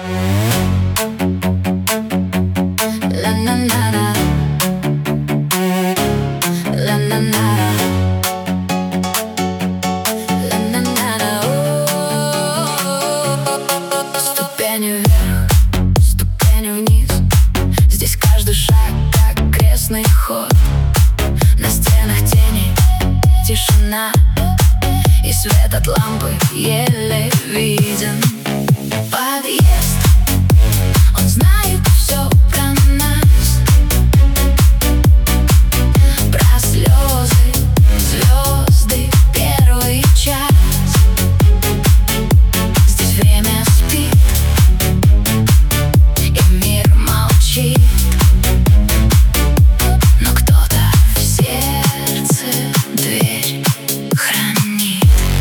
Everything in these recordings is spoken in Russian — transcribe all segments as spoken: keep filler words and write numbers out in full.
Ступени вверх, ступени вниз. Здесь каждый шаг как крестный ход. На стенах тени, тишина, и свет от лампы еле виден. Подъезд, он знает все про нас, про слезы, звезды, первый час. Здесь время спит, и мир молчит, но кто-то в сердце дверь хранит.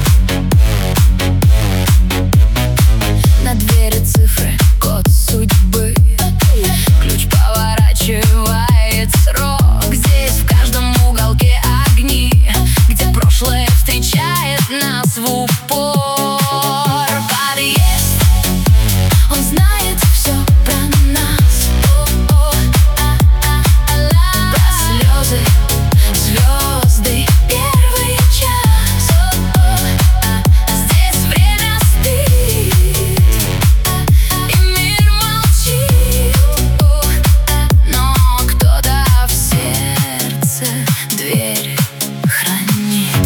На двери цифры, код судьбы, ключ поворачивает срок. Здесь в каждом уголке огни, где прошлое встречает нас в упор. Подъезд, он знает все про нас, про слезы, звезды, первый час. Здесь время спит, и мир молчит, но кто-то в сердце дверь хранит.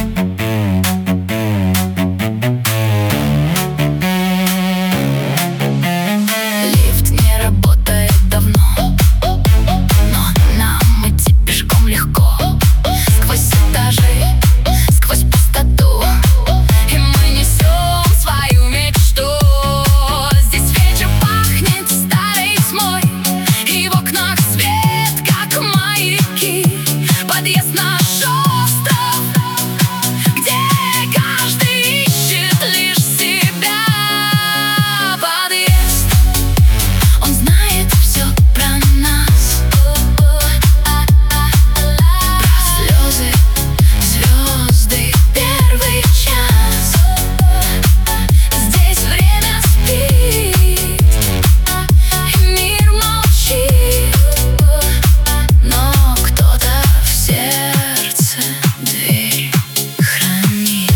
Лифт не работает давно, но нам идти пешком легко. Сквозь этажи, сквозь пустоту, и мы несем свою мечту. Здесь вечер пахнет старой тьмой, и в окнах свет, как маяки. Подъезд наш остров, где каждый ищет лишь себя. Подъезд, он знает все про нас, про слезы, звезды, первый час. Здесь время спит, и мир молчит, но кто-то в сердце дверь хранит.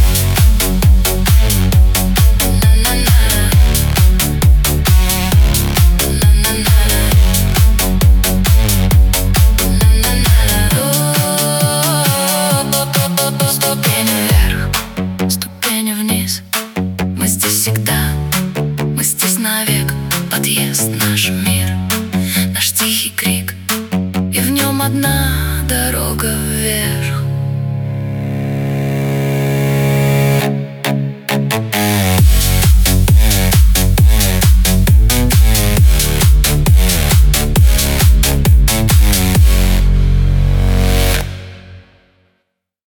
Ступени вверх, ступени вниз. Мы здесь всегда, мы здесь навек. Подъезд, наш мир, наш тихий крик, и в нем одна дорога вверх.